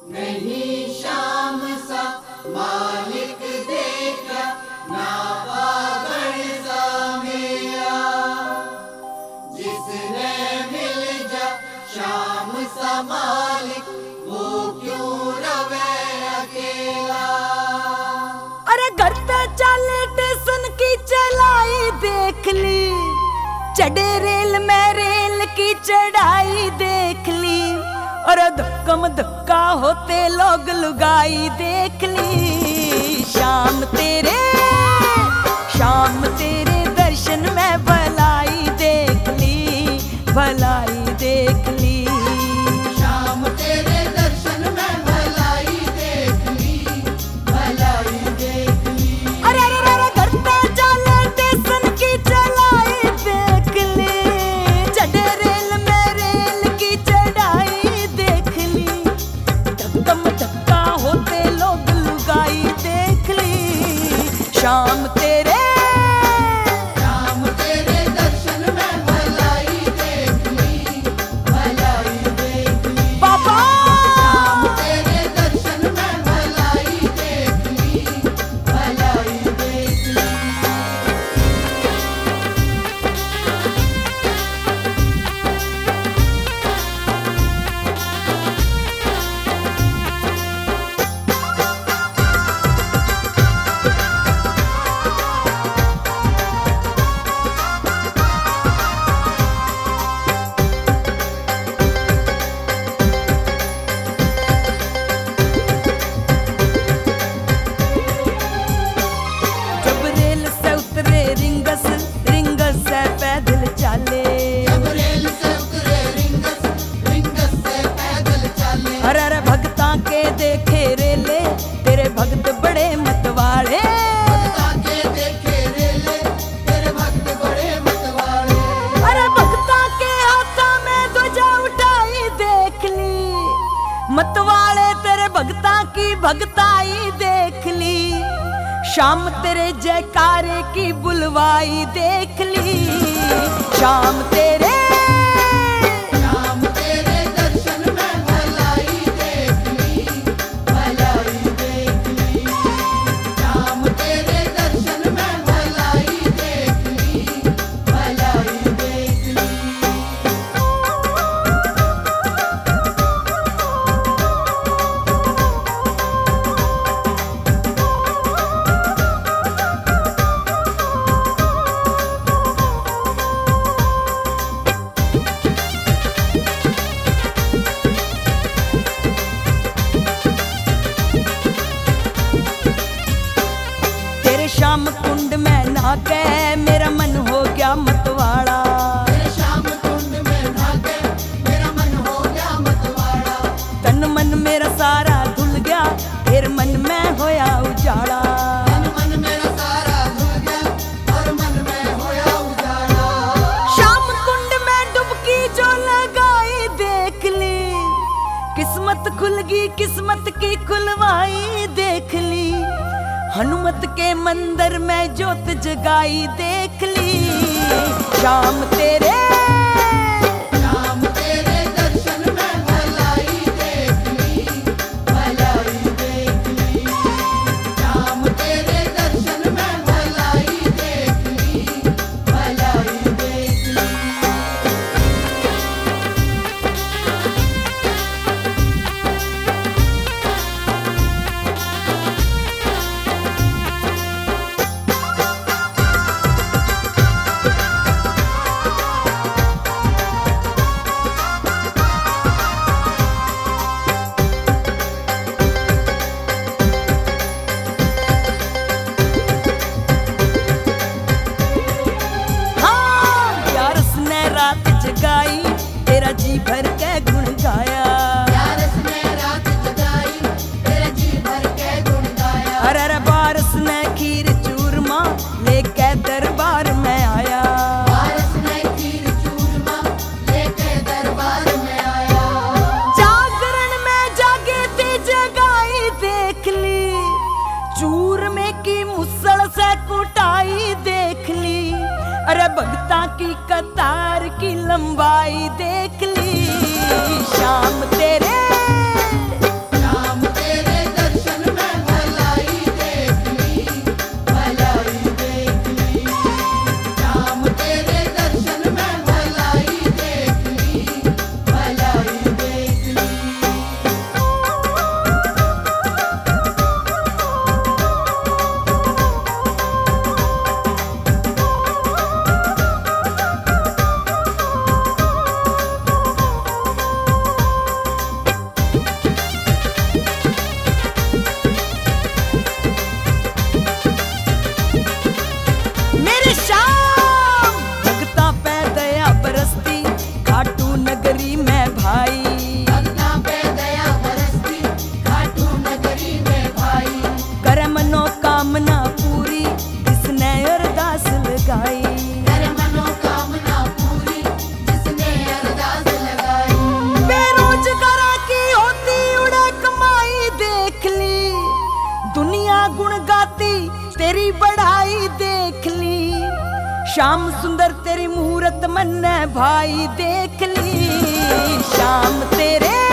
नहीं शाम सा मालिक देखा, ना पागल सा मेरा। जिसने मिल जा शाम सा मालिक, वो क्यों रवे अकेला। अरे घर पे चाले टेशन की चलाई देख ली, चढ़े रेल में रेल की चढ़ाई देख ली। और धक्कम धक्का होते लोग लुगाई देख ली। शाम तेरे दर्शन में भलाई देख ली, भलाई देख ली। शाम तेरे दर्शन में भलाई देख ली, भलाई देख ली। अरे अरे अरे घर पे चाले टेशन की चलाई देख ली, चढ़े रेल में रेल की चढ़ाई देख ली। धक्कम धक्का होते लोग लुगाई देख ली। शाम तेरे दर्शन में भलाई देख ली, भलाई देख ली। बाबा शाम तेरे दर्शन में भलाई देख ली, भलाई देख ली। जब रेल से उतरे रिंगस, रिंगस से पैदल चाले। जब रेल से उतरे रिंगस, रिंगस से पैदल चले। अरे अरे भगता के देखे रेले, तेरे भक्त बड़े मतवाले। भगता के देखे रेले, तेरे भक्त बड़े मतवाले। अरे भगता के हाथा में ध्वजा उठाई देख ली, मतवाले तेरे भगता की भगताई देख ली। शाम तेरे जयकारे की बुलवाई देख ली। शाम तेरे शाम तेरे दर्शन में भलाई देख ली, भलाई देख ली। शाम तेरे दर्शन में भलाई देख ली, भलाई देख ली। तेरे श्याम कुंड में नहाके मेरा मन हो गया मतवाड़ा। तेरे श्याम कुंड में नहाके मेरा मन हो गया मतवाड़ा। तन मन मेरा सारा धुल गया, फिर मन में होया उजाड़ा। तन मन मेरा सारा धुल गया, और मन में होया उजाड़ा। श्याम कुंड में डुबकी जो लगाई देख ली, किस्मत खुल गई किस्मत की खुलवाई देख ली। हनुमत के मंदिर में ज्योत जगाई देख ली। शाम तेरे शाम तेरे दर्शन में भलाई देख ली, भलाई देख ली। शाम तेरे दर्शन में भलाई देख ली, भलाई देख ली। हाँ यार उसने रात जगाई, तेरा जी भर के गुण गाया। यार इसने रात जगाई, तेरा जी भर के गुण गाया। अरे अरे बारस ने खीर चूरमा लेके दरबार में आया। बारिश ने खीर चूरमा लेके दरबार में आया। जागरण में जागे थे जगाई देख ली, चूरमे की मुसल से कुटाई देख ली। अरे भगता की कतार की लंबाई देख ली। शाम तेरे शाम तेरी बढ़ाई देख ली। श्याम सुंदर तेरी मूरत मन्ने भाई देख ली। श्याम तेरे